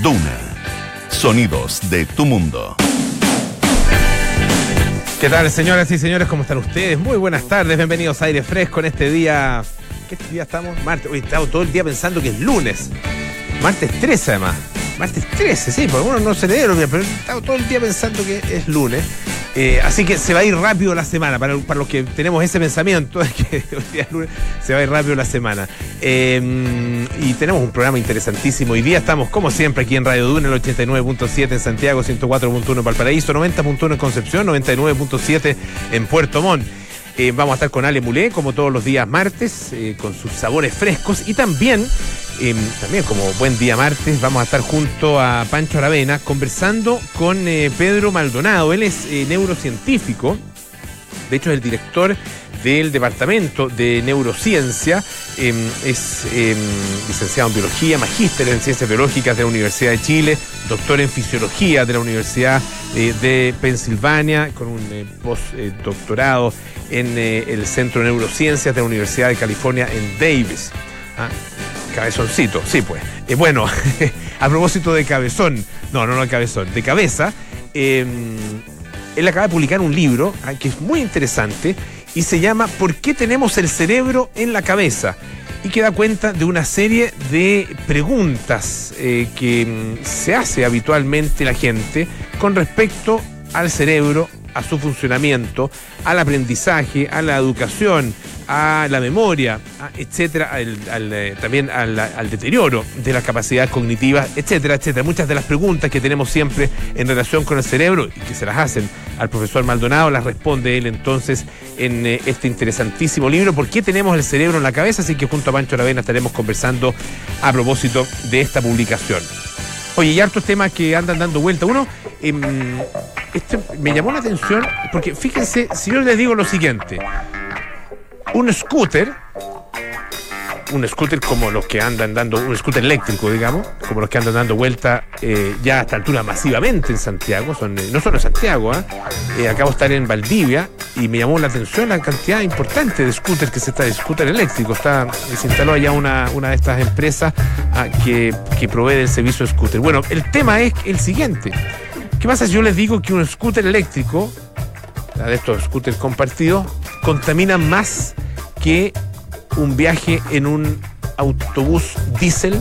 Duna. Sonidos de tu mundo. ¿Qué tal, señoras y señores? ¿Cómo están ustedes? Muy buenas tardes, bienvenidos a Aire Fresco en este día... ¿Qué día estamos? Martes. Hoy estamos todo el día pensando que es lunes. Martes 13 además. Martes 13, sí, porque uno no se le dieron bien, pero estamos todo el día pensando que es lunes. Así que se va a ir rápido la semana. Para los que tenemos ese pensamiento de que hoy día es lunes, se va a ir rápido la semana. Y tenemos un programa interesantísimo. Hoy día estamos, como siempre, aquí en Radio Duna, el 89.7 en Santiago, 104.1 en Valparaíso, 90.1 en Concepción, 99.7 en Puerto Montt. Vamos a estar con Ale Mulé, como todos los días martes, con sus sabores frescos. Y también como buen día martes, vamos a estar junto a Pancho Aravena conversando con Pedro Maldonado. Él es neurocientífico, de hecho es el director del Departamento de Neurociencia, es licenciado en Biología, magíster en Ciencias Biológicas de la Universidad de Chile, doctor en Fisiología de la Universidad de Pensilvania, con un postdoctorado en el Centro de Neurociencias de la Universidad de California en Davis. Cabezoncito, sí pues. Bueno, a propósito de cabezón, no cabezón, de cabeza, él acaba de publicar un libro que es muy interesante y se llama ¿Por qué tenemos el cerebro en la cabeza? Y que da cuenta de una serie de preguntas que se hace habitualmente la gente con respecto al cerebro, a su funcionamiento, al aprendizaje, a la educación, a la memoria, etcétera, también al deterioro de las capacidades cognitivas, etcétera, etcétera. Muchas de las preguntas que tenemos siempre en relación con el cerebro y que se las hacen al profesor Maldonado, las responde él entonces en este interesantísimo libro, ¿Por qué tenemos el cerebro en la cabeza? Así que junto a Pancho Aravena estaremos conversando a propósito de esta publicación. Oye, y hartos temas que andan dando vuelta. Uno, me llamó la atención, porque fíjense, si yo les digo lo siguiente, un scooter como los que andan dando, un scooter eléctrico, digamos, como los que andan dando vuelta ya a esta altura masivamente en Santiago, no solo en Santiago, acabo de estar en Valdivia y me llamó la atención la cantidad importante de scooters de scooter eléctrico. Se instaló allá una de estas empresas que provee el servicio de scooter. Bueno, el tema es el siguiente. ¿Qué pasa si yo les digo que un scooter eléctrico, de estos scooters compartidos, contamina más que un viaje en un autobús diésel?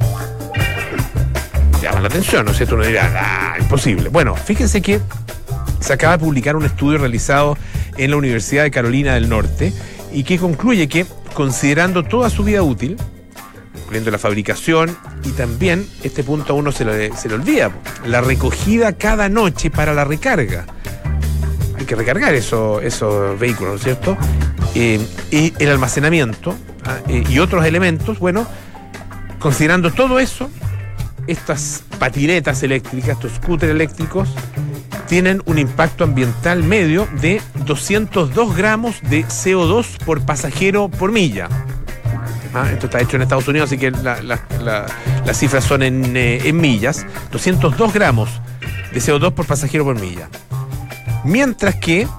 Llama la atención, ¿no es cierto? Uno dirá, imposible. Bueno, fíjense que se acaba de publicar un estudio realizado en la Universidad de Carolina del Norte y que concluye que, considerando toda su vida útil, incluyendo la fabricación y también, este punto a uno se le olvida, la recogida cada noche para la recarga. Hay que recargar esos vehículos, ¿no es cierto? Y el almacenamiento y otros elementos. Bueno, considerando todo eso, estas patinetas eléctricas, estos scooters eléctricos, tienen un impacto ambiental medio de 202 gramos de CO2 por pasajero por milla. Esto está hecho en Estados Unidos, así que las cifras son en millas. 202 gramos de CO2 por pasajero por milla. Mientras que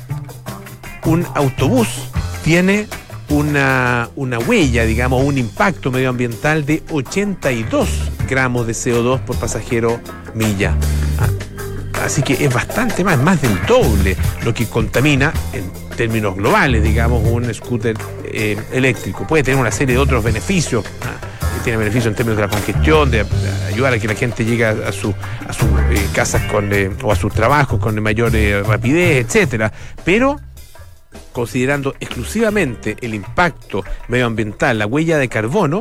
un autobús tiene una huella, digamos, un impacto medioambiental de 82 gramos de CO2 por pasajero milla. Así que es bastante más del doble lo que contamina en términos globales, digamos, un scooter eléctrico. Puede tener una serie de otros beneficios. Tiene beneficios en términos de la congestión, de ayudar a que la gente llegue a sus casas o a sus trabajos con mayor rapidez, etcétera. Pero considerando exclusivamente el impacto medioambiental, la huella de carbono,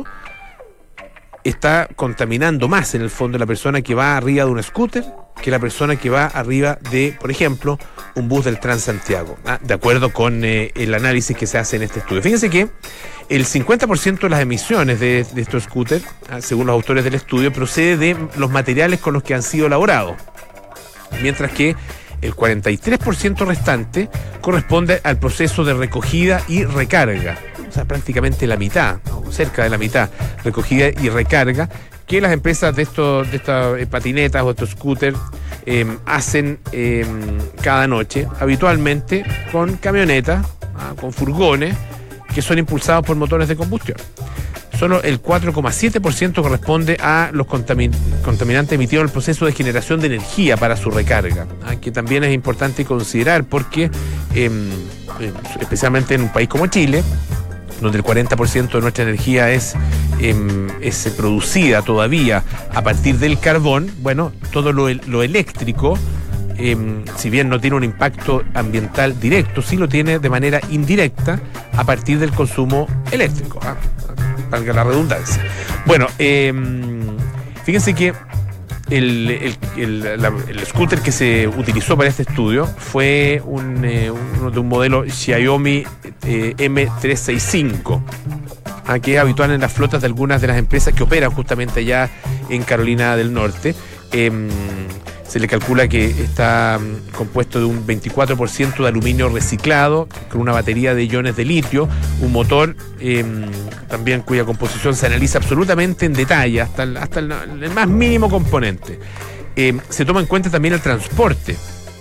está contaminando más en el fondo la persona que va arriba de un scooter que la persona que va arriba de, por ejemplo, un bus del Transantiago, de acuerdo con el análisis que se hace en este estudio. Fíjense que el 50% de las emisiones de estos scooters, según los autores del estudio, procede de los materiales con los que han sido elaborados, mientras que el 43% restante corresponde al proceso de recogida y recarga. O sea, prácticamente la mitad, o cerca de la mitad, recogida y recarga, que las empresas de estas patinetas o estos scooters hacen cada noche, habitualmente con camionetas, con furgones, que son impulsados por motores de combustión. solo el 4,7% corresponde a los contaminantes emitidos en el proceso de generación de energía para su recarga, que también es importante considerar porque, especialmente en un país como Chile, donde el 40% de nuestra energía es producida todavía a partir del carbón, bueno, todo lo eléctrico, si bien no tiene un impacto ambiental directo, sí lo tiene de manera indirecta a partir del consumo eléctrico, valga la redundancia. Bueno, fíjense que el scooter que se utilizó para este estudio fue uno de un modelo Xiaomi M365, que es habitual en las flotas de algunas de las empresas que operan justamente allá en Carolina del Norte. Se le calcula que está compuesto de un 24% de aluminio reciclado, con una batería de iones de litio, un motor también cuya composición se analiza absolutamente en detalle, hasta el más mínimo componente. Se toma en cuenta también el transporte,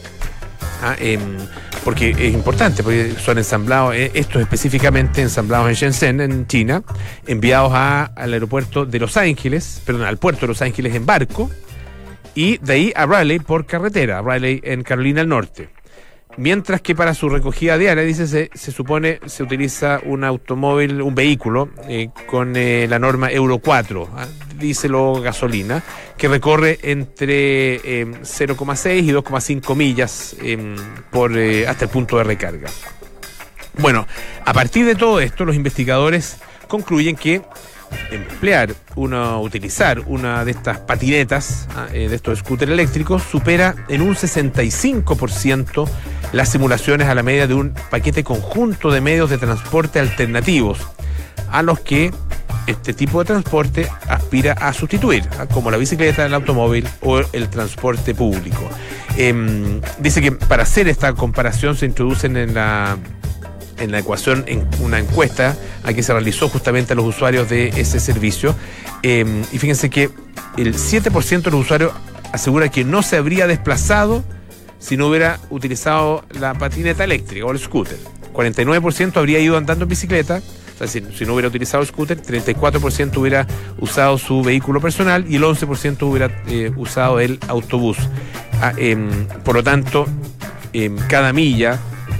porque es importante, porque son ensamblados, estos específicamente ensamblados en Shenzhen, en China, enviados al aeropuerto de Los Ángeles, al puerto de Los Ángeles en barco, y de ahí a Raleigh por carretera, Raleigh en Carolina del Norte. Mientras que para su recogida diaria, dice, se supone se utiliza un vehículo con la norma Euro 4, diésel o gasolina, que recorre entre 0,6 y 2,5 millas hasta el punto de recarga. Bueno, a partir de todo esto, los investigadores concluyen que utilizar una de estas patinetas, de estos scooters eléctricos, supera en un 65% las simulaciones a la media de un paquete conjunto de medios de transporte alternativos a los que este tipo de transporte aspira a sustituir, como la bicicleta, el automóvil o el transporte público. Dice que para hacer esta comparación se introducen en la ecuación en una encuesta a que se realizó justamente a los usuarios de ese servicio, y fíjense que el 7% de los usuarios asegura que no se habría desplazado si no hubiera utilizado la patineta eléctrica o el scooter. 49% habría ido andando en bicicleta, o sea, si no hubiera utilizado el scooter. 34% hubiera usado su vehículo personal y el 11% hubiera usado el autobús. Por lo tanto, cada milla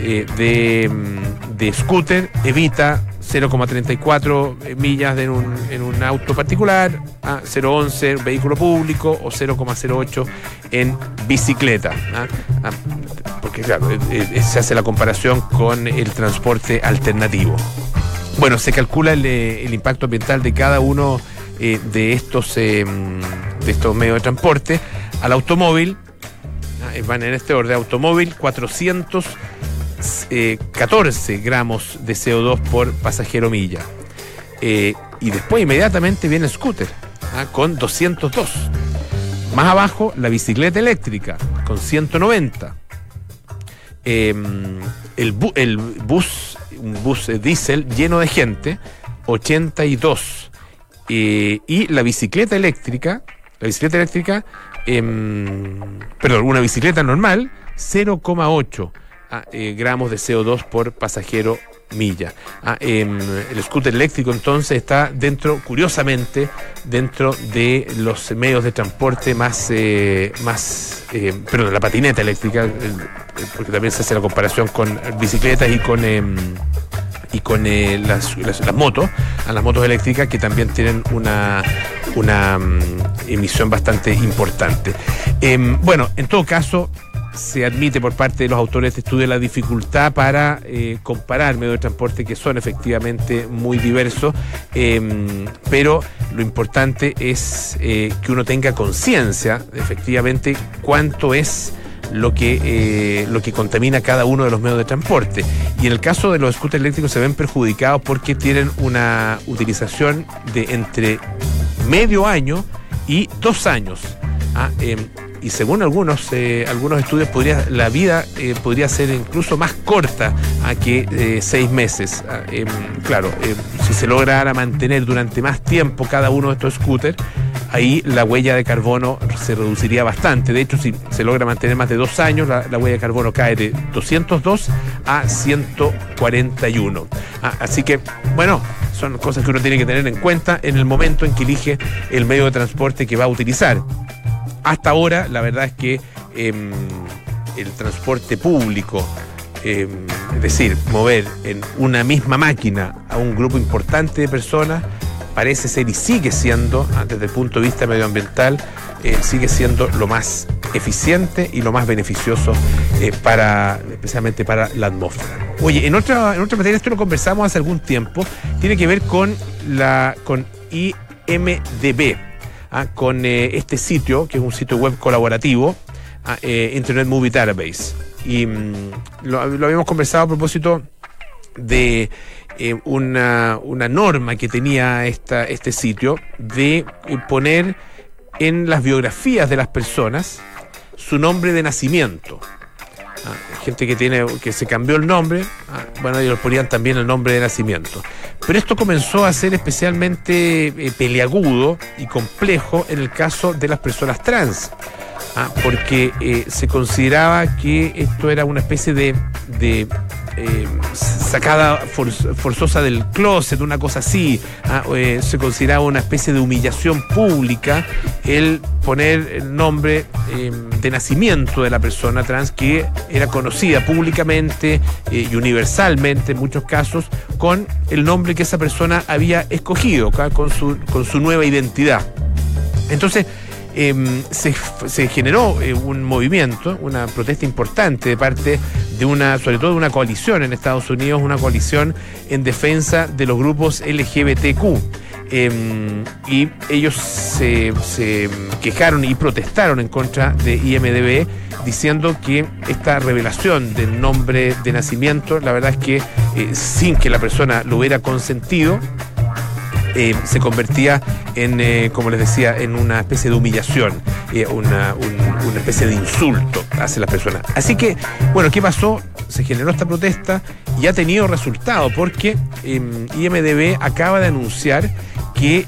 de scooter evita 0,34 millas en un auto particular, 0,11 vehículo público o 0,08 en bicicleta, porque claro, se hace la comparación con el transporte alternativo. Bueno, se calcula el impacto ambiental de cada uno de estos medios de transporte. Al automóvil, van en este orden: automóvil, 414 gramos de CO2 por pasajero milla. Y después inmediatamente viene el scooter, con 202. Más abajo, la bicicleta eléctrica, con 190. Un bus diésel lleno de gente, 82. Y la bicicleta eléctrica, una bicicleta normal, 0,8 gramos de CO2 por pasajero milla. El scooter eléctrico entonces está curiosamente dentro de los medios de transporte la patineta eléctrica, porque también se hace la comparación con bicicletas y con las motos, las motos eléctricas, que también tienen una emisión bastante importante. Bueno, en todo caso, se admite por parte de los autores de este estudio la dificultad para comparar medios de transporte que son efectivamente muy diversos, pero lo importante es que uno tenga conciencia efectivamente cuánto es lo que contamina cada uno de los medios de transporte. Y en el caso de los scooters eléctricos se ven perjudicados porque tienen una utilización de entre medio año y 2 años. Y según algunos estudios, la vida podría ser incluso más corta que 6 meses. Claro, si se lograra mantener durante más tiempo cada uno de estos scooters, ahí la huella de carbono se reduciría bastante. De hecho, si se logra mantener más de 2 años, la huella de carbono cae de 202 a 141. Así que, bueno, son cosas que uno tiene que tener en cuenta en el momento en que elige el medio de transporte que va a utilizar. Hasta ahora, la verdad es que el transporte público, es decir, mover en una misma máquina a un grupo importante de personas, parece ser y sigue siendo, desde el punto de vista medioambiental, sigue siendo lo más eficiente y lo más beneficioso especialmente para la atmósfera. Oye, en otra materia, esto lo conversamos hace algún tiempo, tiene que ver con IMDb, con este sitio, que es un sitio web colaborativo, Internet Movie Database. Y lo habíamos conversado a propósito de una norma que tenía este sitio de poner en las biografías de las personas su nombre de nacimiento. Gente que se cambió el nombre, bueno, ellos ponían también el nombre de nacimiento. Pero esto comenzó a ser especialmente peliagudo y complejo en el caso de las personas trans, porque se consideraba que esto era una especie de sacada forzosa del closet, una cosa así. Se consideraba una especie de humillación pública el poner el nombre de nacimiento de la persona trans, que era conocida públicamente y universalmente en muchos casos con el nombre que esa persona había escogido, con su nueva identidad. Entonces se generó un movimiento, una protesta importante de parte de sobre todo de una coalición en Estados Unidos, una coalición en defensa de los grupos LGBTQ. Y ellos se quejaron y protestaron en contra de IMDb, diciendo que esta revelación del nombre de nacimiento, la verdad es que sin que la persona lo hubiera consentido, se convertía en, como les decía, en una especie de humillación, una especie de insulto hacia las personas. Así que, bueno, ¿qué pasó? Se generó esta protesta y ha tenido resultado, porque IMDb acaba de anunciar que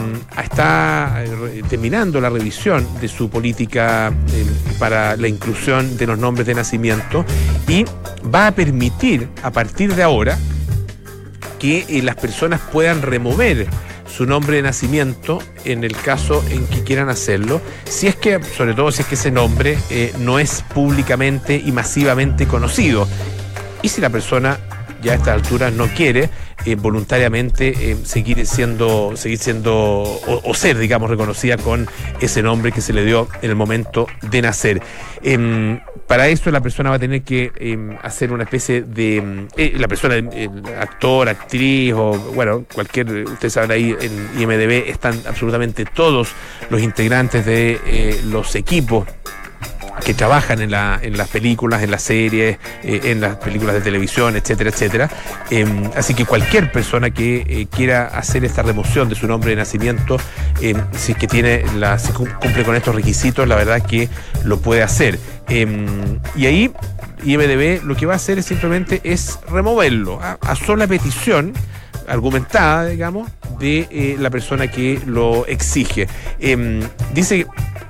está terminando la revisión de su política para la inclusión de los nombres de nacimiento, y va a permitir a partir de ahora que las personas puedan remover su nombre de nacimiento en el caso en que quieran hacerlo, sobre todo si es que ese nombre no es públicamente y masivamente conocido. Y si la persona ya a esta altura no quiere voluntariamente seguir siendo o ser, digamos, reconocida con ese nombre que se le dio en el momento de nacer. Para eso la persona va a tener que hacer una especie de la persona, el actor, actriz o bueno, ustedes saben, ahí en IMDb están absolutamente todos los integrantes de los equipos que trabajan en las películas, en las series, en las películas de televisión, etcétera, etcétera. Así que cualquier persona que quiera hacer esta remoción de su nombre de nacimiento, si es que si cumple con estos requisitos, la verdad que lo puede hacer. Y ahí IMDb lo que va a hacer simplemente es removerlo a sola petición argumentada, digamos, de la persona que lo exige. Dice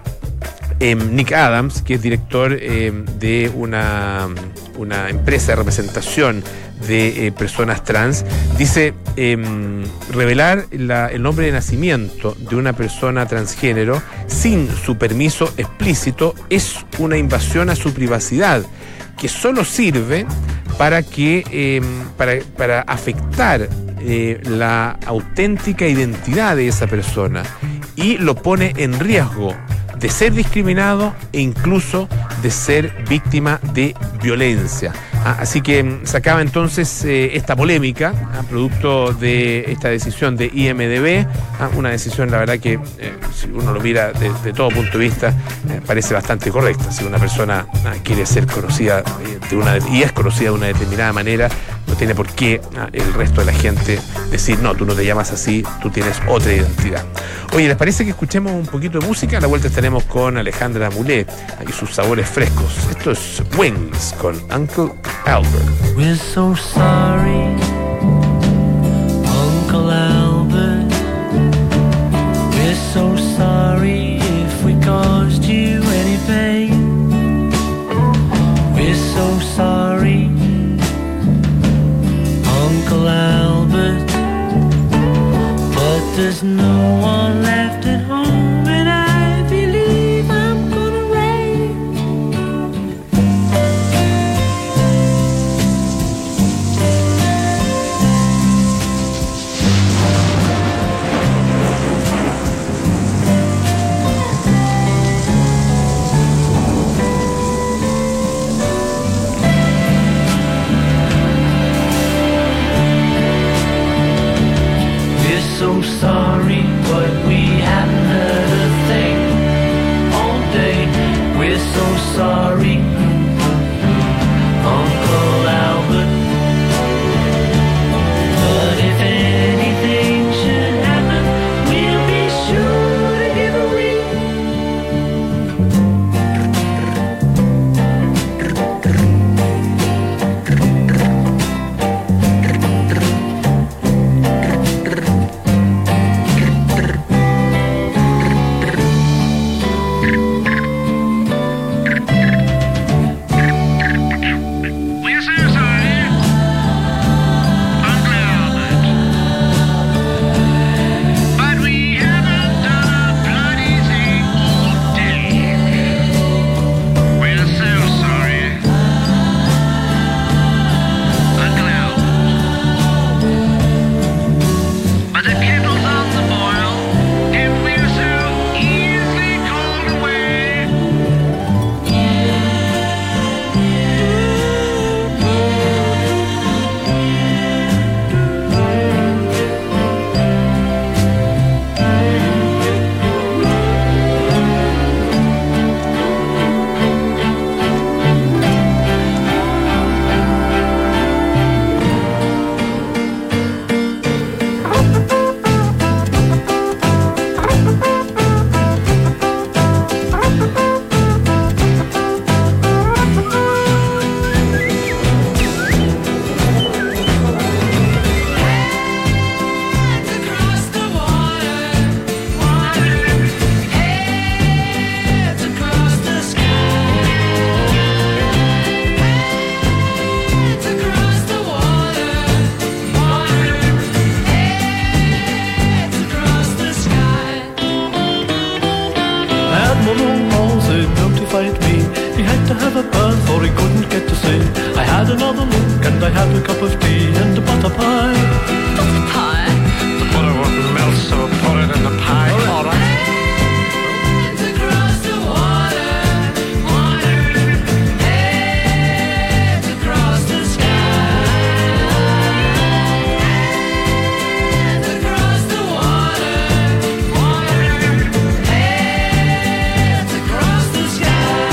Nick Adams, que es director de una empresa de representación de personas trans, dice: revelar el nombre de nacimiento de una persona transgénero sin su permiso explícito es una invasión a su privacidad, que solo sirve para afectar la auténtica identidad de esa persona, y lo pone en riesgo de ser discriminado e incluso de ser víctima de violencia. Así que se acaba entonces esta polémica, producto de esta decisión de IMDb, una decisión, la verdad que si uno lo mira de todo punto de vista, parece bastante correcta. Si una persona quiere ser conocida y es conocida de una determinada manera, no tiene por qué el resto de la gente decir: no, tú no te llamas así, tú tienes otra identidad. Oye, ¿les parece que escuchemos un poquito de música? A la vuelta estaremos con Alejandra Mulet y sus sabores frescos. Esto es Wings con Uncle Albert. We're so sorry, Uncle Albert. We're so sorry. the long halls they notified me he had to have a bath or he couldn't get to see. I had another look and I had a cup of tea and a butter pie. Butter pie? The butter wouldn't melt, so put it in the pie. All right. Hands across the water, water. Hands across the sky. Hands across the water, water. Hands across the sky.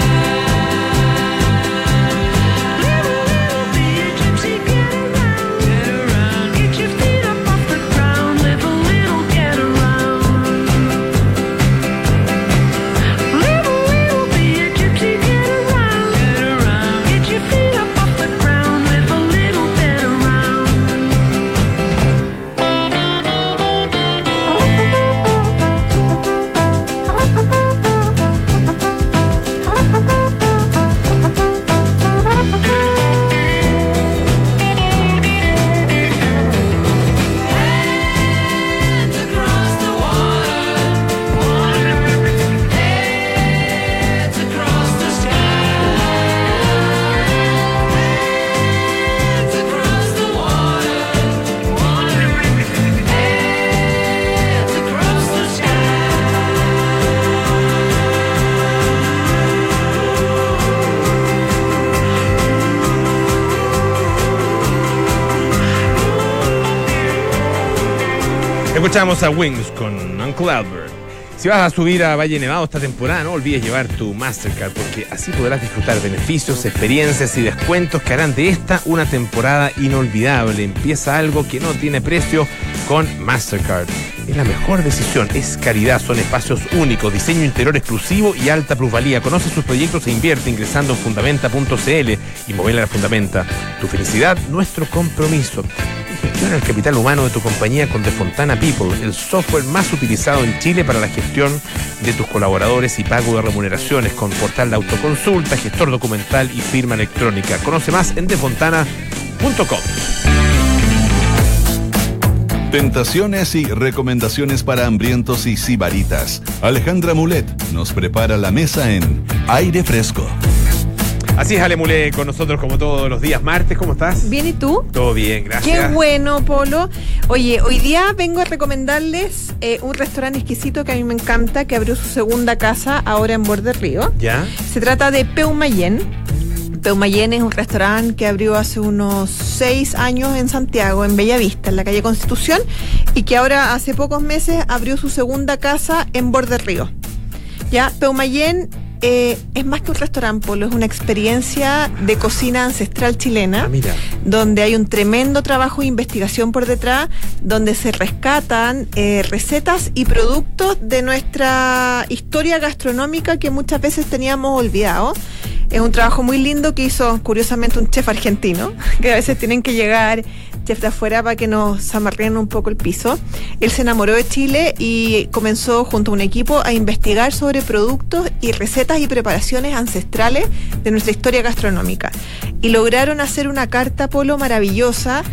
Little be a gypsy, get around. Get your feet up off the ground. Live a little, get around. Little be a gypsy, get around. Get your feet up off the ground. Live a little, get around. Hands across the water, water. Hands across the sky. Hands across the water, water. Hands across the Escuchamos a Wings con Uncle Albert. Si vas a subir a Valle Nevado esta temporada, no olvides llevar tu Mastercard, porque así podrás disfrutar beneficios, experiencias y descuentos que harán de esta una temporada inolvidable. Empieza algo que no tiene precio con Mastercard. Es la mejor decisión, es calidad, son espacios únicos, diseño interior exclusivo y alta plusvalía. Conoce sus proyectos e invierte ingresando en fundamenta.cl y Movela la Fundamenta. Tu felicidad, nuestro compromiso. Gestiona el capital humano de tu compañía con De Fontana People, el software más utilizado en Chile para la gestión de tus colaboradores y pago de remuneraciones, con portal de autoconsulta, gestor documental y firma electrónica. Conoce más en defontana.com. Tentaciones y recomendaciones para hambrientos y sibaritas. Alejandra Mulet nos prepara la mesa en Aire Fresco. Así es, Ale Mulé, con nosotros como todos los días martes. ¿Cómo estás? Bien, ¿y tú? Todo bien, gracias. Qué bueno, Polo. Oye, hoy día vengo a recomendarles un restaurante exquisito que a mí me encanta, que abrió su segunda casa ahora en Borde Río. ¿Ya? Se trata de Peumayén. Peumayén es un restaurante que abrió hace unos 6 años en Santiago, en Bellavista, en la calle Constitución, y que ahora hace pocos meses abrió su segunda casa en Borde Río. Ya, Peumayén es más que un restaurante, Polo, es una experiencia de cocina ancestral chilena, Mira. donde hay un tremendo trabajo de investigación por detrás, donde se rescatan recetas y productos de nuestra historia gastronómica que muchas veces teníamos olvidado. Es un trabajo muy lindo que hizo, curiosamente, un chef argentino, que a veces tienen que llegar chefs de afuera para que nos amarren un poco el piso. Él se enamoró de Chile y comenzó junto a un equipo a investigar sobre productos y recetas y preparaciones ancestrales de nuestra historia gastronómica. Y lograron hacer una carta, Polo, maravillosa,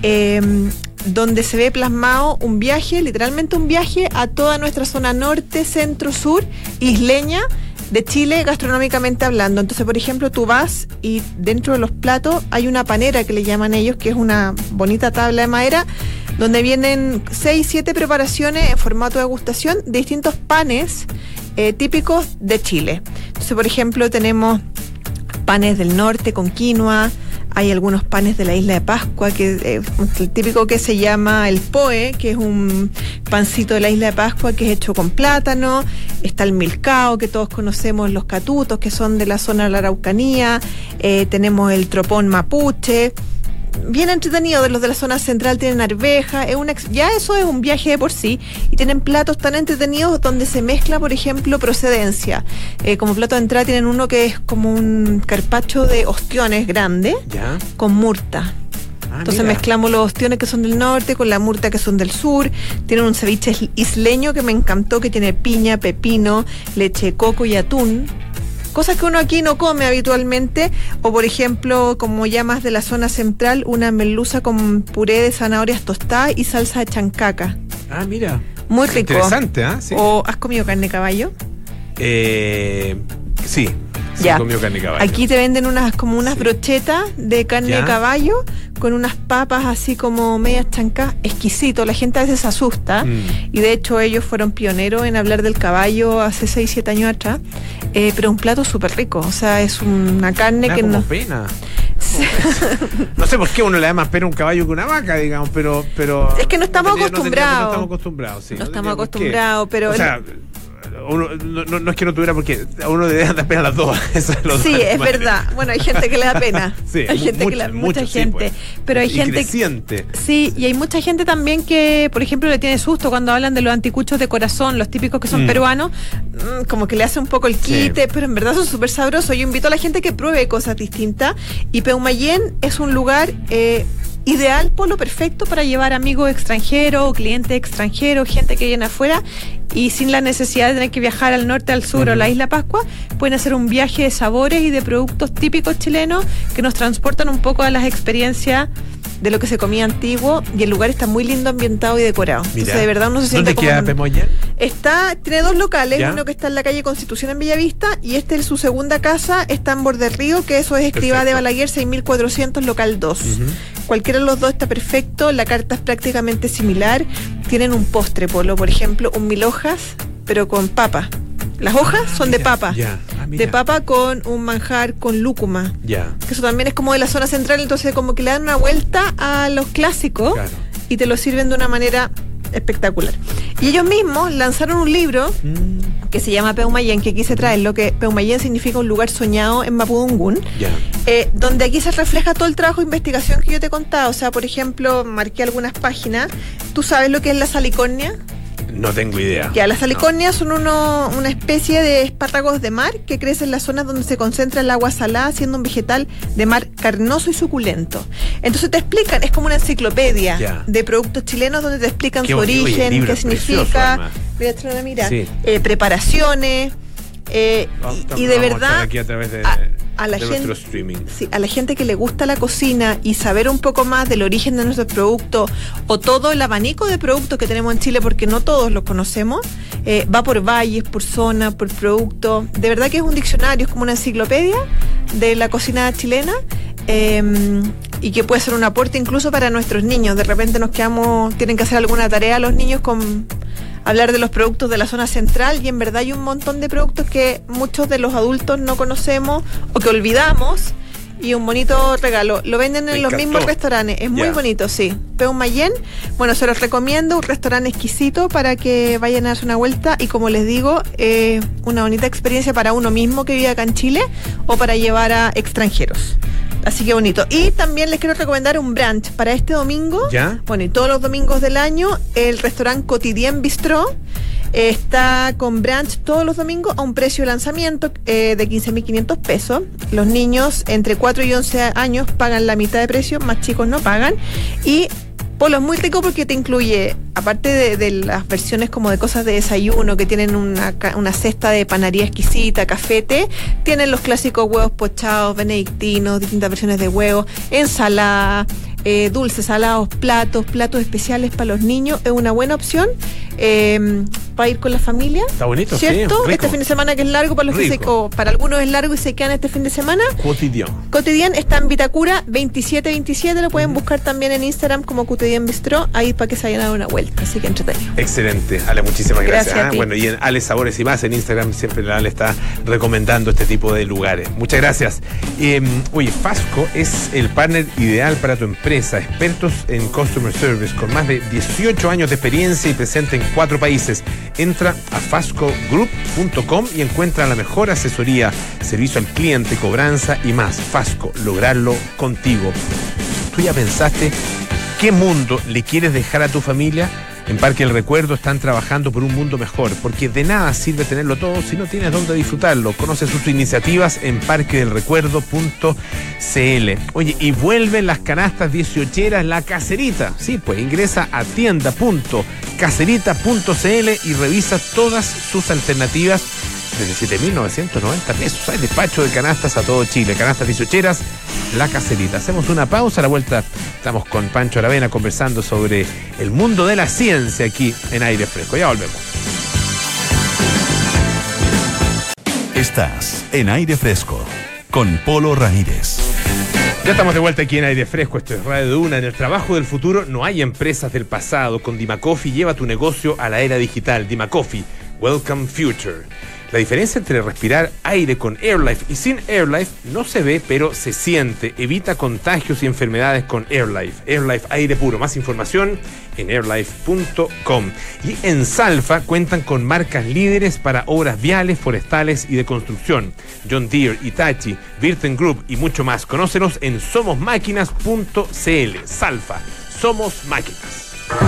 donde se ve plasmado un viaje, literalmente un viaje a toda nuestra zona norte, centro, sur, isleña, de Chile gastronómicamente hablando. Entonces, por ejemplo, tú vas y dentro de los platos hay una panera que le llaman ellos, que es una bonita tabla de madera donde vienen 6, 7 preparaciones en formato de degustación de distintos panes típicos de Chile. Entonces, por ejemplo, tenemos panes del norte con quinoa. Hay algunos panes de la isla de Pascua, que el típico que se llama el poe, que es un pancito de la isla de Pascua que es hecho con plátano. Está el milcao, que todos conocemos, los catutos, que son de la zona de la Araucanía. Tenemos el tropón mapuche. Bien entretenido, los de la zona central tienen arveja, ya eso es un viaje de por sí, y tienen platos tan entretenidos donde se mezcla, por ejemplo, procedencia. Como plato de entrada tienen uno que es como un carpaccio de ostiones grande, ¿Ya? con murta. Entonces mira. mezclamos los ostiones que son del norte con la murta que son del sur. Tienen un ceviche isleño que me encantó, que tiene piña, pepino, leche de coco y atún. Cosas que uno aquí no come habitualmente. O por ejemplo, como ya más de la zona central, una merluza con puré de zanahorias tostadas y salsa de chancaca. Ah, mira. Muy rico. Interesante, ¿ah? Sí. ¿O has comido carne de caballo? Sí, Ya. comió carne de caballo. Aquí te venden como unas brochetas de carne Ya. de caballo con unas papas así como medias chancas, exquisito. La gente a veces se asusta y de hecho ellos fueron pioneros en hablar del caballo hace 6-7 años atrás, pero un plato súper rico, o sea, es una carne Me da que como no... pena. No sé por qué uno le da más pena a un caballo que una vaca, digamos, pero Es que no estamos no acostumbrados. estamos acostumbrados, sí. No estamos tendríamos acostumbrados, pero... O sea, uno, no es que no tuviera, porque a uno le debe dar pena a las dos. Eso es lo Sí, normal. es verdad. Bueno, hay gente que le da pena. Sí, hay gente que le da mucha mucho, sí, gente. pues. Pero hay Y gente creciente. Sí, y hay mucha gente también que, por ejemplo, le tiene susto cuando hablan de los anticuchos de corazón, los típicos que son peruanos, como que le hace un poco el quite, pero en verdad son súper sabrosos. Yo invito a la gente que pruebe cosas distintas. Y Peumayén es un lugar ideal, polo perfecto para llevar amigos extranjeros, clientes extranjeros, gente que viene afuera y sin la necesidad de tener que viajar al norte, al sur o a la Isla Pascua, pueden hacer un viaje de sabores y de productos típicos chilenos que nos transportan un poco a las experiencias de lo que se comía antiguo, y el lugar está muy lindo ambientado y decorado. Entonces, de verdad uno se siente ¿Dónde queda Peumayén? Tiene dos locales, ¿Ya? uno que está en la calle Constitución en Bellavista y este es su segunda casa, está en Borde Río, que eso es Escribá Perfecto. de Balaguer 6400, local 2. Cualquiera de los dos está perfecto, la carta es prácticamente similar, tienen un postre, Polo, por ejemplo, un 1000 hojas, pero con papa. Las hojas son de papa. Ya. Mira. De papa con un manjar con lúcuma. Ya. Que eso también es como de la zona central, entonces como que le dan una vuelta a los clásicos Claro. y te lo sirven de una manera espectacular. Y ellos mismos lanzaron un libro que se llama Peumayén, que quise traerlo, que Peumayén significa un lugar soñado en Mapudungún, Ya. donde aquí se refleja todo el trabajo de investigación que yo te he contado. O sea, por ejemplo, marqué algunas páginas. ¿Tú sabes lo que es la salicornia? No tengo idea. Ya, las salicornias son una especie de espárragos de mar que crecen en las zonas donde se concentra el agua salada, siendo un vegetal de mar carnoso y suculento. Entonces te explican, es como una enciclopedia Ya. de productos chilenos donde te explican Qué su bonito, oye, el origen, libro qué es precioso, significa. además. Voy a echar una mirada. Sí. Preparaciones. Y de Vamos a verdad, estar aquí a través de la de gente, nuestro streaming. sí, a la gente que le gusta la cocina y saber un poco más del origen de nuestros productos o todo el abanico de productos que tenemos en Chile, porque no todos los conocemos, va por valles, por zona, por producto. De verdad que es un diccionario, es como una enciclopedia de la cocina chilena. Y que puede ser un aporte incluso para nuestros niños. De repente tienen que hacer alguna tarea los niños con hablar de los productos de la zona central, y en verdad hay un montón de productos que muchos de los adultos no conocemos o que olvidamos, y un bonito regalo. Lo venden en Me los encantó. mismos restaurantes, es muy Ya. bonito, sí. Peumayén, bueno, se los recomiendo, un restaurante exquisito para que vayan a darse una vuelta, y como les digo, una bonita experiencia para uno mismo que vive acá en Chile o para llevar a extranjeros. Así que bonito. Y también les quiero recomendar un brunch para este domingo. ¿Ya? Bueno, y todos los domingos del año, el restaurante Quotidien Bistró está con brunch todos los domingos a un precio de lanzamiento de 15.500 pesos. Los niños entre 4 y 11 años pagan la mitad de precio, más chicos no pagan. Y Polo, es muy rico porque te incluye, aparte de las versiones como de cosas de desayuno, que tienen una cesta de panadería exquisita, café, té, tienen los clásicos huevos pochados, benedictinos, distintas versiones de huevos, ensalada, dulces, salados, platos especiales para los niños. Es una buena opción para ir con la familia. Está bonito, sí, ¿cierto? rico. Este fin de semana que es largo para los que Rico. para algunos es largo y se quedan este fin de semana. Cotidiano. Cotidian está en Vitacura 2727, lo pueden buscar también en Instagram como Cotidian Bistró, ahí para que se vayan a dar una vuelta, así que entretenido. Excelente, Ale, muchísimas gracias. Gracias a ti. Bueno, y en Ale Sabores y Más en Instagram siempre la Ale está recomendando este tipo de lugares. Muchas gracias. Oye, Fasco es el partner ideal para tu empresa, expertos en Customer Service con más de 18 años de experiencia y presente en 4 países. Entra a fascogroup.com y encuentra la mejor asesoría, servicio al cliente, cobranza y más. Fasco, lograrlo contigo. ¿Tú ya pensaste qué mundo le quieres dejar a tu familia? En Parque El Recuerdo están trabajando por un mundo mejor, porque de nada sirve tenerlo todo si no tienes dónde disfrutarlo. Conoce sus iniciativas en parquedelrecuerdo.cl. Oye, y vuelven las canastas 18eras La Caserita. Sí, pues ingresa a tienda.caserita.cl y revisa todas sus alternativas desde 7.990 pesos. Hay despacho de canastas a todo Chile. Canastas 18eras La Caserita. Hacemos una pausa. A la vuelta estamos con Pancho Aravena conversando sobre el mundo de la ciencia aquí en Aire Fresco. Ya volvemos. Estás en Aire Fresco con Polo Ramírez. Ya estamos de vuelta aquí en Aire Fresco, esto es Radio Duna. En el trabajo del futuro no hay empresas del pasado. Con Dima Coffee lleva tu negocio a la era digital. Dima Coffee, welcome future. La diferencia entre respirar aire con AirLife y sin AirLife no se ve, pero se siente. Evita contagios y enfermedades con AirLife. AirLife aire puro. Más información en airlife.com. Y en Salfa cuentan con marcas líderes para obras viales, forestales y de construcción. John Deere, Hitachi, Virten Group y mucho más. Conócelos en somosmáquinas.cl. Salfa. Somos máquinas.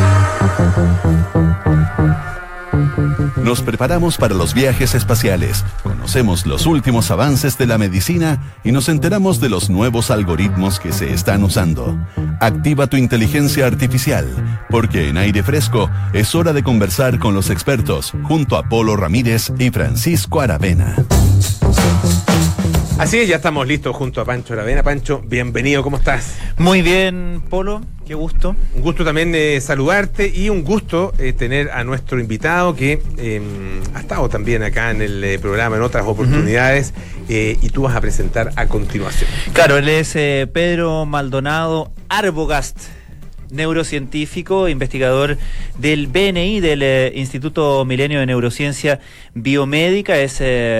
Nos preparamos para los viajes espaciales, conocemos los últimos avances de la medicina y nos enteramos de los nuevos algoritmos que se están usando. Activa tu inteligencia artificial, porque en Aire Fresco es hora de conversar con los expertos, junto a Polo Ramírez y Francisco Aravena. Así es, ya estamos listos junto a Pancho Aravena. Pancho, bienvenido, ¿cómo estás? Muy bien, Polo, qué gusto. Un gusto también saludarte y un gusto tener a nuestro invitado que ha estado también acá en el programa en otras oportunidades y tú vas a presentar a continuación. Claro, él es Pedro Maldonado Arbogast, neurocientífico, investigador del BNI, del Instituto Milenio de Neurociencia Biomédica, es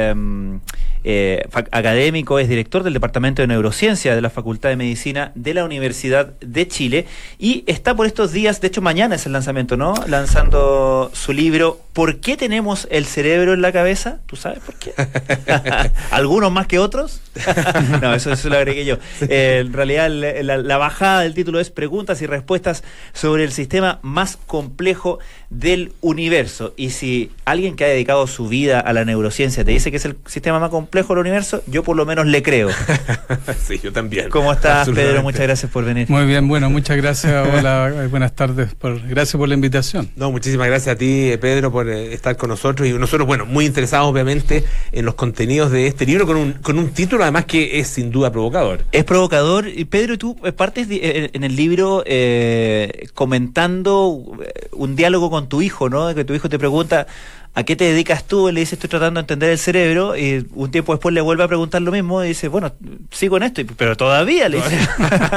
académico, es director del Departamento de Neurociencia de la Facultad de Medicina de la Universidad de Chile y está por estos días, de hecho mañana es el lanzamiento, ¿no? Lanzando su libro ¿Por qué tenemos el cerebro en la cabeza? ¿Tú sabes por qué? ¿Algunos más que otros? No, eso lo agregué yo. En realidad la bajada del título es Preguntas y respuestas sobre el sistema más complejo del universo. Y si alguien que ha dedicado su vida a la neurociencia te dice que es el sistema más complejo del universo, yo por lo menos le creo. Sí, yo también. ¿Cómo estás, Pedro? Muchas gracias por venir. Muy bien, bueno, muchas gracias. Hola, buenas tardes. Gracias por la invitación. No, muchísimas gracias a ti, Pedro, por estar con nosotros. Y nosotros, bueno, muy interesados obviamente en los contenidos de este libro con un título además que es sin duda provocador. Es provocador. Y Pedro, tú partes en el libro comentando un diálogo con tu hijo, ¿no? Que tu hijo te pregunta ¿a qué te dedicas tú? Él le dice, estoy tratando de entender el cerebro, y un tiempo después le vuelve a preguntar lo mismo y dice, bueno, sigo en esto, pero todavía le dice.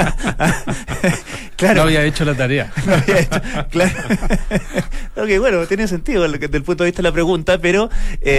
Claro. No había hecho la tarea. No había hecho, claro. Ok, bueno, tiene sentido desde el punto de vista de la pregunta, pero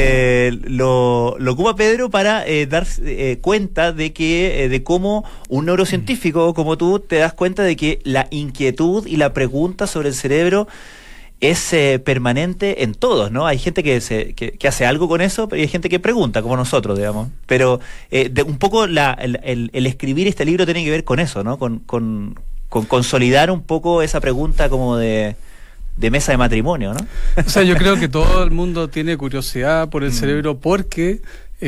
lo ocupa Pedro para dar cuenta de que de cómo un neurocientífico como tú te das cuenta de que la inquietud y la pregunta sobre el cerebro es permanente en todos, ¿no? Hay gente que hace algo con eso, pero hay gente que pregunta, como nosotros, digamos. Pero un poco el escribir este libro tiene que ver con eso, ¿no? Con consolidar un poco esa pregunta como de mesa de matrimonio, ¿no? O sea, yo creo que todo el mundo tiene curiosidad por el cerebro porque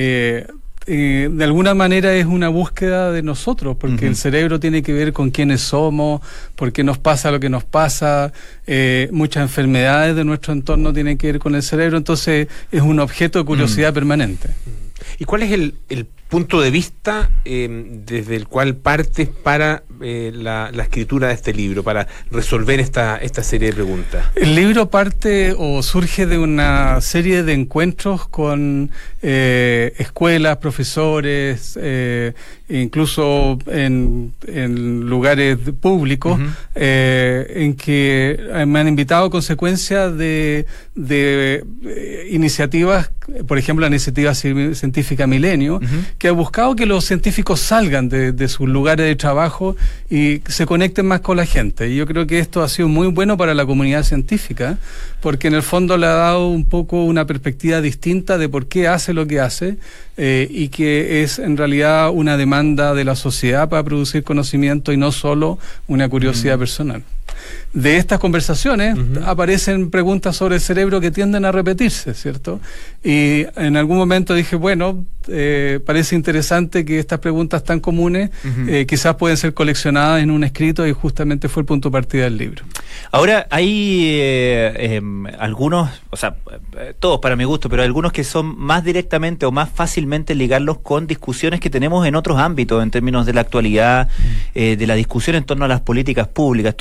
de alguna manera es una búsqueda de nosotros, porque el cerebro tiene que ver con quiénes somos, por qué nos pasa lo que nos pasa, muchas enfermedades de nuestro entorno tienen que ver con el cerebro, entonces es un objeto de curiosidad permanente. ¿Y cuál es el punto de vista desde el cual partes para la escritura de este libro, para resolver esta serie de preguntas? El libro parte o surge de una serie de encuentros con escuelas, profesores, incluso en lugares públicos, en que me han invitado a consecuencia de iniciativas, por ejemplo la iniciativa científica Milenio, que ha buscado que los científicos salgan de sus lugares de trabajo y se conecten más con la gente. Y yo creo que esto ha sido muy bueno para la comunidad científica, porque en el fondo le ha dado un poco una perspectiva distinta de por qué hace lo que hace, y que es en realidad una demanda de la sociedad para producir conocimiento y no solo una curiosidad personal. De estas conversaciones aparecen preguntas sobre el cerebro que tienden a repetirse, ¿cierto? Y en algún momento dije, bueno, parece interesante que estas preguntas tan comunes quizás pueden ser coleccionadas en un escrito, y justamente fue el punto de partida del libro. Ahora, hay algunos, o sea, todos para mi gusto, pero algunos que son más directamente o más fácilmente ligarlos con discusiones que tenemos en otros ámbitos, en términos de la actualidad, de la discusión en torno a las políticas públicas. Tú dedicas, por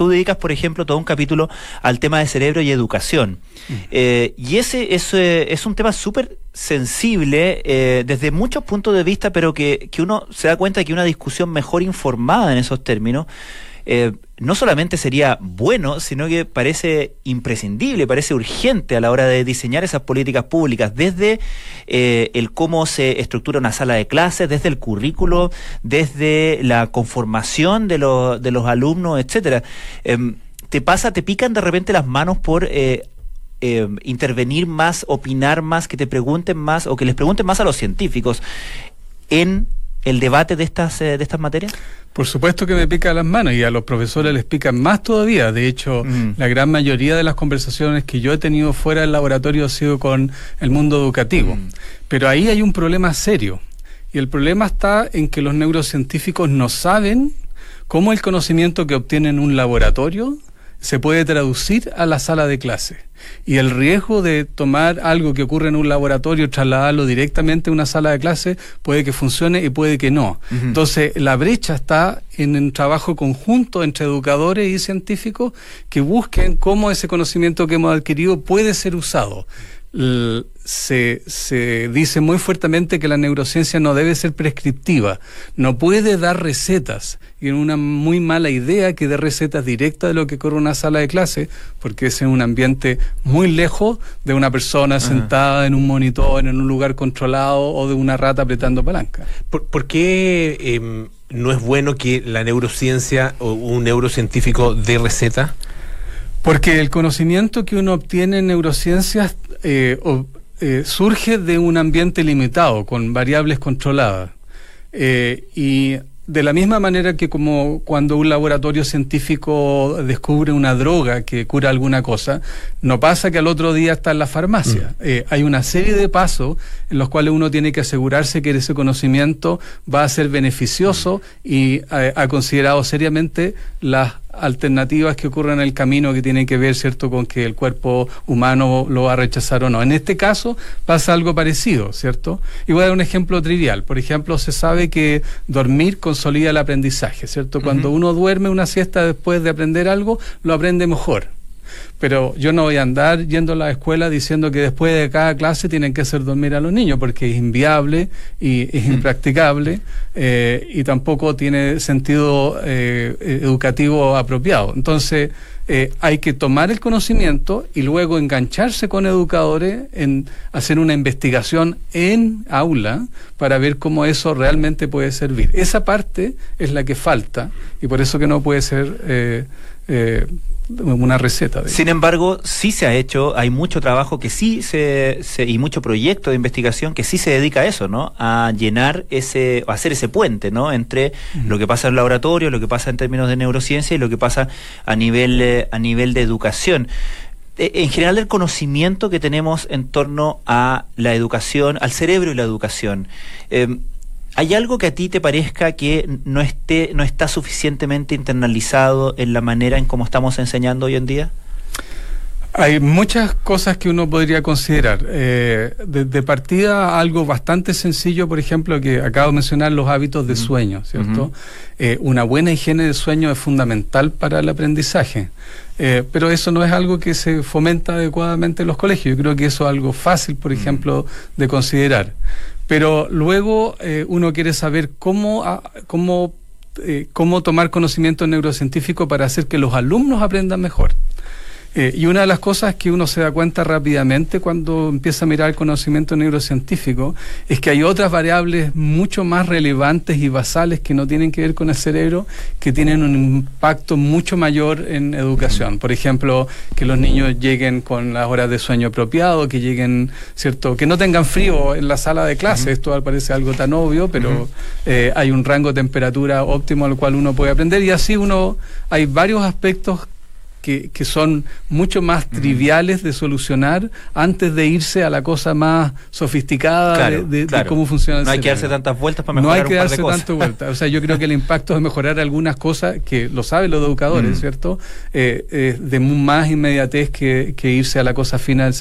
por ejemplo, todo un capítulo al tema de cerebro y educación. Y ese es un tema súper sensible desde muchos puntos de vista, pero que uno se da cuenta de que una discusión mejor informada en esos términos no solamente sería bueno, sino que parece imprescindible, parece urgente a la hora de diseñar esas políticas públicas, desde el cómo se estructura una sala de clases, desde el currículo, desde la conformación de los alumnos, etcétera. Te pican de repente las manos por intervenir más, opinar más, que te pregunten más o que les pregunten más a los científicos en el debate de estas materias? Por supuesto que me pica las manos, y a los profesores les pican más todavía. De hecho, la gran mayoría de las conversaciones que yo he tenido fuera del laboratorio ha sido con el mundo educativo. Pero ahí hay un problema serio, y el problema está en que los neurocientíficos no saben cómo el conocimiento que obtienen en un laboratorio se puede traducir a la sala de clase. Y el riesgo de tomar algo que ocurre en un laboratorio y trasladarlo directamente a una sala de clase puede que funcione y puede que no. Entonces, la brecha está en un trabajo conjunto entre educadores y científicos que busquen cómo ese conocimiento que hemos adquirido puede ser usado. Se dice muy fuertemente que la neurociencia no debe ser prescriptiva, no puede dar recetas, y es una muy mala idea que dé recetas directas de lo que ocurre en una sala de clase, porque ese es un ambiente muy lejos de una persona sentada en un monitor, en un lugar controlado, o de una rata apretando palanca. ¿Por qué no es bueno que la neurociencia o un neurocientífico dé receta? Porque el conocimiento que uno obtiene en neurociencias surge de un ambiente limitado, con variables controladas. Y de la misma manera que como cuando un laboratorio científico descubre una droga que cura alguna cosa, no pasa que al otro día está en la farmacia. Hay una serie de pasos en los cuales uno tiene que asegurarse que ese conocimiento va a ser beneficioso y ha considerado seriamente las alternativas que ocurren en el camino, que tienen que ver, ¿cierto?, con que el cuerpo humano lo va a rechazar o no. En este caso pasa algo parecido, ¿cierto? Y voy a dar un ejemplo trivial. Por ejemplo, se sabe que dormir consolida el aprendizaje, ¿cierto? Cuando uno duerme una siesta después de aprender algo, lo aprende mejor. Pero yo no voy a andar yendo a la escuela diciendo que después de cada clase tienen que hacer dormir a los niños, porque es inviable y es impracticable, y tampoco tiene sentido educativo apropiado. Entonces, hay que tomar el conocimiento y luego engancharse con educadores en hacer una investigación en aula para ver cómo eso realmente puede servir. Esa parte es la que falta, y por eso que no puede ser una receta. Sin embargo, sí se ha hecho, hay mucho trabajo que sí y mucho proyecto de investigación que sí se dedica a eso, ¿no? A llenar a hacer ese puente, ¿no? Entre lo que pasa en el laboratorio, lo que pasa en términos de neurociencia y lo que pasa a nivel de educación. En general, el conocimiento que tenemos en torno a la educación, al cerebro y la educación, ¿hay algo que a ti te parezca que no está suficientemente internalizado en la manera en cómo estamos enseñando hoy en día? Hay muchas cosas que uno podría considerar. De partida, algo bastante sencillo, por ejemplo, que acabo de mencionar, los hábitos de sueño, ¿cierto? Una buena higiene de sueño es fundamental para el aprendizaje. Pero eso no es algo que se fomenta adecuadamente en los colegios. Yo creo que eso es algo fácil, por ejemplo, de considerar. Pero luego uno quiere saber cómo tomar conocimiento neurocientífico para hacer que los alumnos aprendan mejor. Y una de las cosas que uno se da cuenta rápidamente cuando empieza a mirar el conocimiento neurocientífico es que hay otras variables mucho más relevantes y basales que no tienen que ver con el cerebro, que tienen un impacto mucho mayor en educación. Por ejemplo, que los niños lleguen con las horas de sueño apropiado, que lleguen, ¿cierto?, que no tengan frío en la sala de clase. Esto parece algo tan obvio, pero hay un rango de temperatura óptimo al cual uno puede aprender, y así hay varios aspectos que son mucho más triviales de solucionar antes de irse a la cosa más sofisticada de cómo funciona el cerebro. No hay que darse tantas vueltas para mejorar un par de cosas. No hay que darse tantas vueltas. O sea, yo creo que el impacto de mejorar algunas cosas, que lo saben los educadores, ¿cierto? De más inmediatez que irse a la cosa fina del cerebro.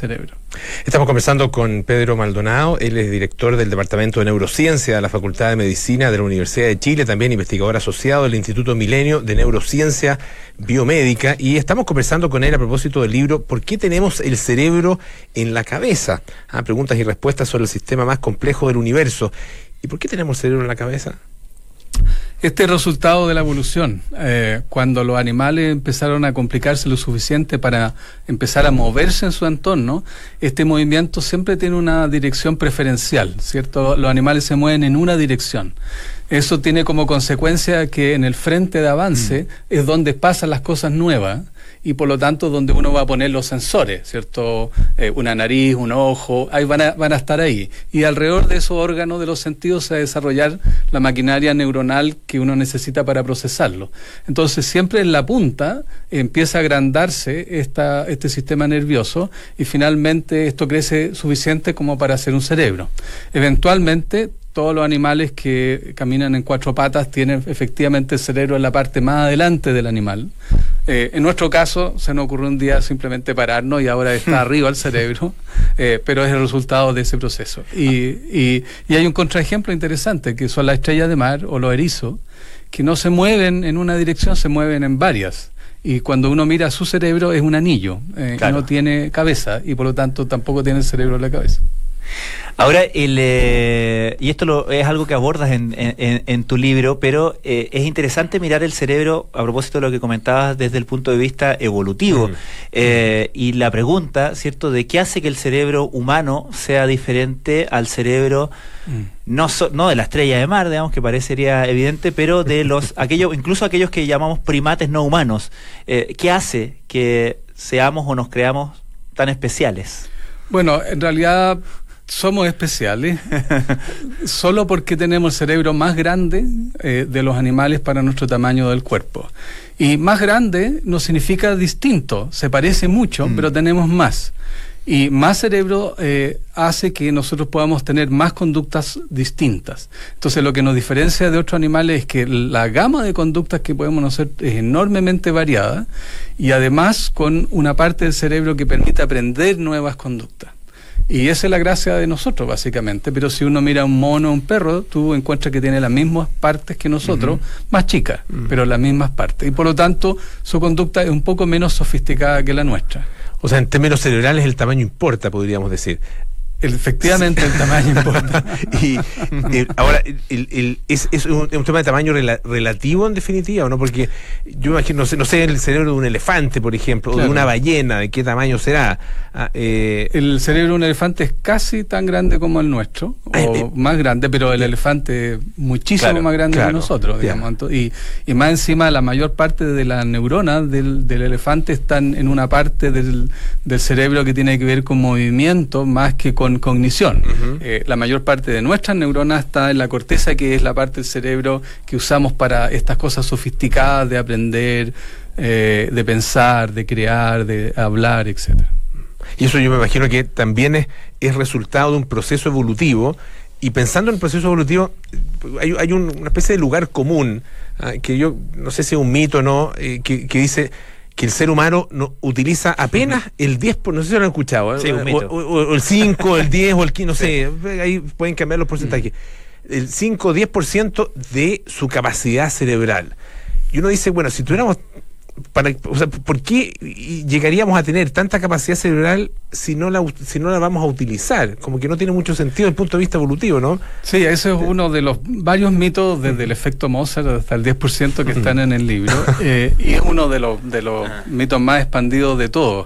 Estamos conversando con Pedro Maldonado, él es director del Departamento de Neurociencia de la Facultad de Medicina de la Universidad de Chile, también investigador asociado del Instituto Milenio de Neurociencia Biomédica, y estamos conversando con él a propósito del libro ¿Por qué tenemos el cerebro en la cabeza? Preguntas y respuestas sobre el sistema más complejo del universo. ¿Y por qué tenemos el cerebro en la cabeza? Este es el resultado de la evolución. Cuando los animales empezaron a complicarse lo suficiente para empezar a moverse en su entorno, este movimiento siempre tiene una dirección preferencial, ¿cierto? Los animales se mueven en una dirección. Eso tiene como consecuencia que en el frente de avance es donde pasan las cosas nuevas y por lo tanto donde uno va a poner los sensores, ¿cierto? Una nariz, un ojo, ahí van a estar ahí. Y alrededor de esos órganos de los sentidos se va a desarrollar la maquinaria neuronal que uno necesita para procesarlo. Entonces siempre en la punta empieza a agrandarse este sistema nervioso y finalmente esto crece suficiente como para hacer un cerebro. Eventualmente todos los animales que caminan en cuatro patas tienen efectivamente el cerebro en la parte más adelante del animal. En nuestro caso se nos ocurrió un día simplemente pararnos y ahora está arriba el cerebro, pero es el resultado de ese proceso. Y hay un contraejemplo interesante que son las estrellas de mar o los erizos, que no se mueven en una dirección, se mueven en varias. Y cuando uno mira su cerebro es un anillo, claro. No tiene cabeza y por lo tanto tampoco tiene el cerebro en la cabeza. Ahora, y esto es algo que abordas en tu libro, pero es interesante mirar el cerebro a propósito de lo que comentabas desde el punto de vista evolutivo. Y la pregunta, ¿cierto?, de qué hace que el cerebro humano sea diferente al cerebro, no de la estrella de mar, digamos, que parecería evidente, pero de incluso aquellos que llamamos primates no humanos. ¿Qué hace que seamos o nos creamos tan especiales? Bueno, en realidad somos especiales solo porque tenemos el cerebro más grande de los animales para nuestro tamaño del cuerpo. Y más grande no significa distinto, se parece mucho, pero tenemos más. Y más cerebro hace que nosotros podamos tener más conductas distintas. Entonces lo que nos diferencia de otros animales es que la gama de conductas que podemos hacer es enormemente variada y además con una parte del cerebro que permite aprender nuevas conductas. Y esa es la gracia de nosotros, básicamente. Pero si uno mira a un mono o un perro, tú encuentras que tiene las mismas partes que nosotros, más chicas, pero las mismas partes. Y por lo tanto, su conducta es un poco menos sofisticada que la nuestra. O sea, en términos cerebrales el tamaño importa, podríamos decir. Efectivamente, el tamaño importa. y ahora, ¿es un tema de tamaño relativo en definitiva, o no? Porque yo imagino, no sé, el cerebro de un elefante, por ejemplo, claro, o de una ballena, ¿de qué tamaño será? El cerebro de un elefante es casi tan grande como el nuestro, o más grande, pero el elefante es muchísimo más grande que nosotros, digamos. Y más encima, la mayor parte de las neuronas del elefante están en una parte del cerebro que tiene que ver con movimiento más que con cognición. La mayor parte de nuestras neuronas está en la corteza, que es la parte del cerebro que usamos para estas cosas sofisticadas de aprender, de pensar, de crear, de hablar, etcétera. Y eso yo me imagino que también es resultado de un proceso evolutivo. Y pensando en el proceso evolutivo, hay una especie de lugar común, que yo no sé si es un mito o no, que dice que el ser humano no utiliza apenas el 10%, no sé si lo han escuchado, sí, o el 5, el 10 o el 15, no sé, ahí pueden cambiar los porcentajes. El 5 o 10% de su capacidad cerebral. Y uno dice, bueno, si tuviéramos, ¿por qué llegaríamos a tener tanta capacidad cerebral si no la vamos a utilizar? Como que no tiene mucho sentido desde el punto de vista evolutivo, ¿no? Sí, ese es uno de los varios mitos, desde el efecto Mozart hasta el 10% que están en el libro, y es uno de los mitos más expandidos de todos.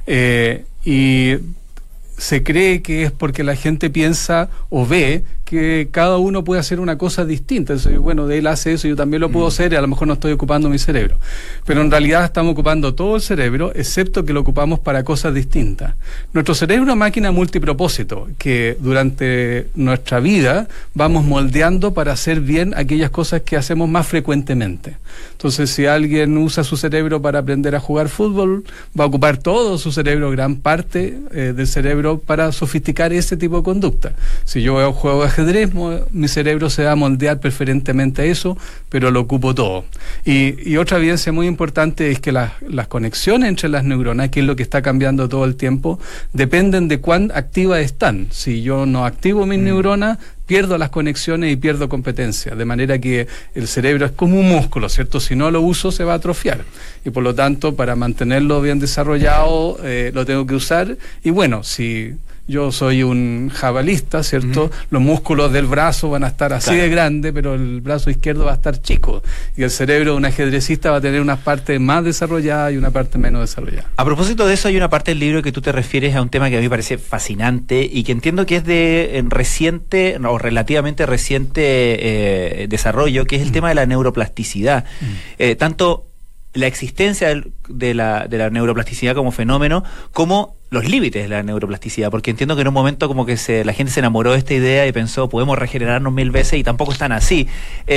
Y se cree que es porque la gente piensa o ve que cada uno puede hacer una cosa distinta. Entonces, bueno, él hace eso, yo también lo puedo hacer, y a lo mejor no estoy ocupando mi cerebro. Pero en realidad estamos ocupando todo el cerebro, excepto que lo ocupamos para cosas distintas. Nuestro cerebro es una máquina multipropósito, que durante nuestra vida vamos moldeando para hacer bien aquellas cosas que hacemos más frecuentemente. Entonces, si alguien usa su cerebro para aprender a jugar fútbol, va a ocupar todo su cerebro, gran parte del cerebro, para sofisticar ese tipo de conducta. Si yo juego ajedrez, mi cerebro se va a moldear preferentemente a eso, pero lo ocupo todo. Y otra evidencia muy importante es que las conexiones entre las neuronas, que es lo que está cambiando todo el tiempo, dependen de cuán activas están. Si yo no activo mis neuronas, pierdo las conexiones y pierdo competencia, de manera que el cerebro es como un músculo, ¿cierto? Si no lo uso, se va a atrofiar. Y por lo tanto, para mantenerlo bien desarrollado, lo tengo que usar. Y bueno, si yo soy un jabalista, ¿cierto? Los músculos del brazo van a estar así de grande, pero el brazo izquierdo va a estar chico. Y el cerebro de un ajedrecista va a tener una parte más desarrollada y una parte menos desarrollada. A propósito de eso, hay una parte del libro que tú te refieres a un tema que a mí me parece fascinante y que entiendo que es de reciente o relativamente reciente desarrollo, que es el tema de la neuroplasticidad. Tanto la existencia de la neuroplasticidad como fenómeno, como los límites de la neuroplasticidad, porque entiendo que en un momento como que la gente se enamoró de esta idea y pensó, podemos regenerarnos 1000 veces, y tampoco están así.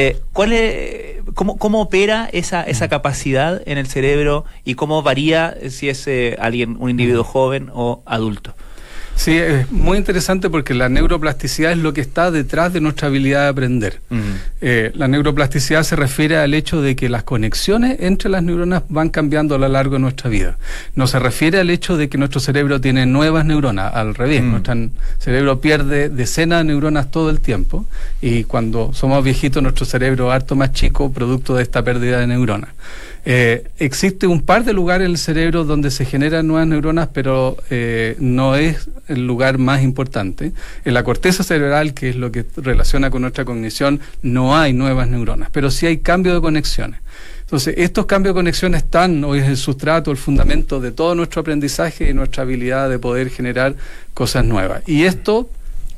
¿Cómo opera esa capacidad en el cerebro y cómo varía si es un individuo joven o adulto? Sí, es muy interesante porque la neuroplasticidad es lo que está detrás de nuestra habilidad de aprender. La neuroplasticidad se refiere al hecho de que las conexiones entre las neuronas van cambiando a lo largo de nuestra vida. No se refiere al hecho de que nuestro cerebro tiene nuevas neuronas, al revés. Nuestro cerebro pierde decenas de neuronas todo el tiempo, y cuando somos viejitos nuestro cerebro es harto más chico producto de esta pérdida de neuronas. Existe un par de lugares en el cerebro donde se generan nuevas neuronas, pero no es el lugar más importante. En la corteza cerebral, que es lo que relaciona con nuestra cognición, no hay nuevas neuronas, pero sí hay cambio de conexiones. Entonces, estos cambios de conexiones están, hoy es el sustrato, el fundamento de todo nuestro aprendizaje y nuestra habilidad de poder generar cosas nuevas. Y esto,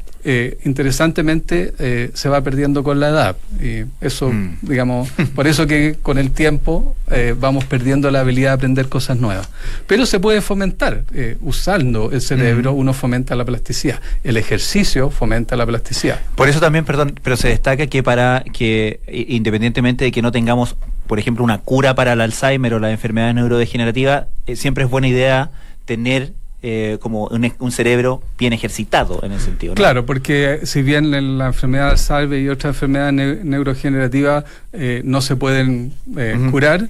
interesantemente, se va perdiendo con la edad. Y eso, digamos, por eso que con el tiempo vamos perdiendo la habilidad de aprender cosas nuevas. Pero se puede fomentar. Usando el cerebro, uno fomenta la plasticidad. El ejercicio fomenta la plasticidad. Por eso también, perdón, pero se destaca que independientemente de que no tengamos, por ejemplo, una cura para el Alzheimer o la enfermedad neurodegenerativa, siempre es buena idea tener como un cerebro bien ejercitado en ese sentido, ¿no? Claro, porque si bien la enfermedad de Alzheimer y otras enfermedades neurodegenerativas no se pueden curar,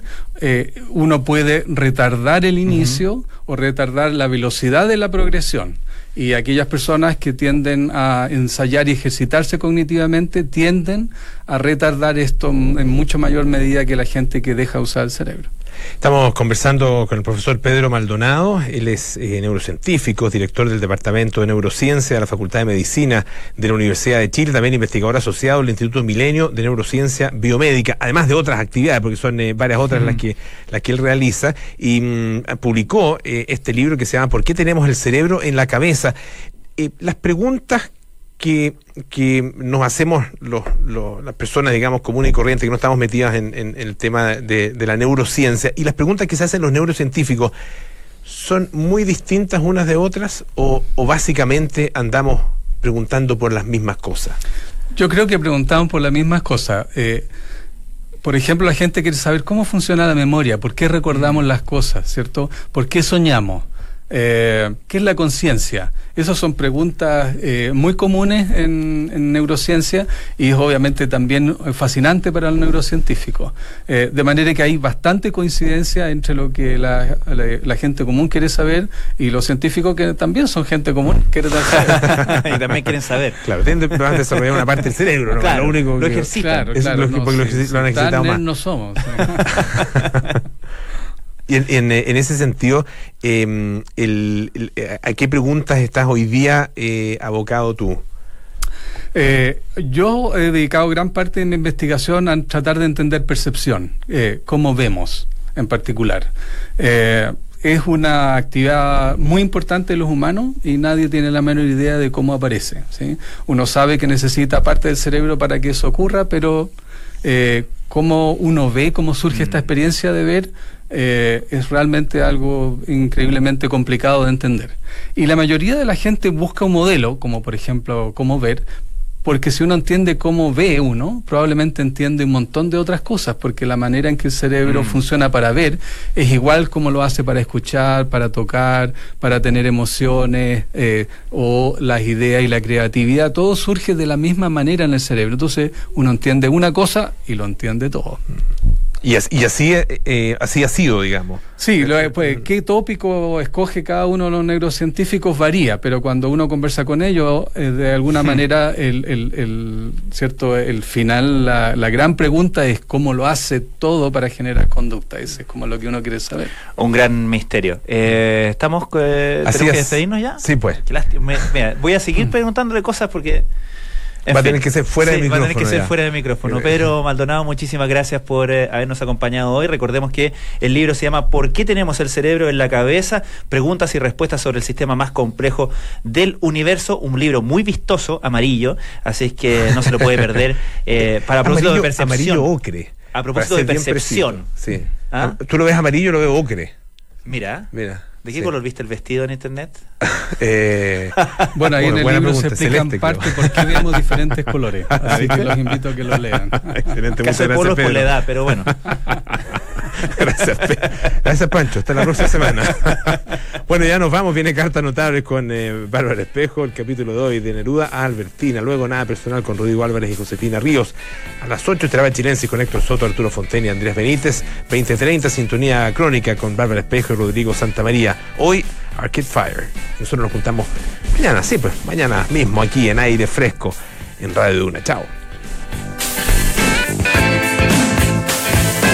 uno puede retardar el inicio o retardar la velocidad de la progresión. Y aquellas personas que tienden a ensayar y ejercitarse cognitivamente tienden a retardar esto en mucho mayor medida que la gente que deja usar el cerebro. Estamos conversando con el profesor Pedro Maldonado. Él es neurocientífico, director del Departamento de Neurociencia de la Facultad de Medicina de la Universidad de Chile, también investigador asociado del Instituto Milenio de Neurociencia Biomédica, además de otras actividades, porque son varias otras las que él realiza, y publicó este libro que se llama ¿Por qué tenemos el cerebro en la cabeza? Las preguntas que nos hacemos las personas, digamos, comunes y corrientes, que no estamos metidas en el tema de la neurociencia, y las preguntas que se hacen los neurocientíficos, ¿son muy distintas unas de otras o básicamente andamos preguntando por las mismas cosas? Yo creo que preguntamos por las mismas cosas. Por ejemplo, la gente quiere saber cómo funciona la memoria, por qué recordamos las cosas, ¿cierto? ¿Por qué soñamos? ¿Qué es la conciencia? Esas son preguntas muy comunes en neurociencia, y es obviamente también fascinante para el neurocientífico. De manera que hay bastante coincidencia entre lo que la gente común quiere saber y los científicos, que también son gente común, quieren saber. Y también quieren saber. Claro, tienen que desarrollar una parte del cerebro, ¿no? Claro, lo único lo que ejercitan. Claro, lo han ejercitado más. No somos. Y en ese sentido, ¿a qué preguntas estás hoy día abocado tú? Yo he dedicado gran parte de mi investigación a tratar de entender percepción, cómo vemos en particular. Es una actividad muy importante en los humanos y nadie tiene la menor idea de cómo aparece, ¿sí? Uno sabe que necesita parte del cerebro para que eso ocurra, pero cómo uno ve, cómo surge esta experiencia de ver, es realmente algo increíblemente complicado de entender. Y la mayoría de la gente busca un modelo, como por ejemplo cómo ver, porque si uno entiende cómo ve uno, probablemente entiende un montón de otras cosas, porque la manera en que el cerebro funciona para ver es igual como lo hace para escuchar, para tocar, para tener emociones, o las ideas y la creatividad, todo surge de la misma manera en el cerebro. Entonces uno entiende una cosa y lo entiende todo. Y así ha sido, digamos. Sí, pues, qué tópico escoge cada uno de los neurocientíficos varía, pero cuando uno conversa con ellos, de alguna manera ¿cierto? El final, la gran pregunta es cómo lo hace todo para generar conducta. Ese es como lo que uno quiere saber. Un gran misterio. ¿Estamos? ¿Tenemos que despedirnos ya? Sí, pues. Qué lástima. Mira, voy a seguir preguntándole cosas porque... Va a tener que ser fuera de micrófono. Va a tener que ser fuera de micrófono. Pedro Maldonado, muchísimas gracias por habernos acompañado hoy. Recordemos que el libro se llama ¿Por qué tenemos el cerebro en la cabeza? Preguntas y respuestas sobre el sistema más complejo del universo. Un libro muy vistoso, amarillo, así es que no se lo puede perder. Para propósito de percepción. Amarillo ocre. A propósito de percepción. Sí. ¿Ah? Tú lo ves amarillo, yo lo veo ocre. Mira. ¿De qué Sí. color viste el vestido en internet? Bueno, ahí en el buena libro pregunta, se explican celeste, parte creo. por qué vemos diferentes colores. Así que los invito a que lo lean. Excelente, Caso muchas de polos gracias, por la Pedro. edad, pero bueno. Gracias, Pancho. Hasta la próxima semana. Bueno, ya nos vamos. Viene Cartas Notables con Bárbara Espejo, el capítulo de hoy de Neruda a Albertina. Luego Nada Personal con Rodrigo Álvarez y Josefina Ríos. A las 8 estará Chilensis con Héctor Soto, Arturo Fontaine y Andrés Benítez. 20:30 Sintonía Crónica con Bárbara Espejo y Rodrigo Santamaría. Hoy Arcade Fire. Nosotros nos juntamos mañana, sí, pues mañana mismo aquí en Aire Fresco en Radio Duna. Chao.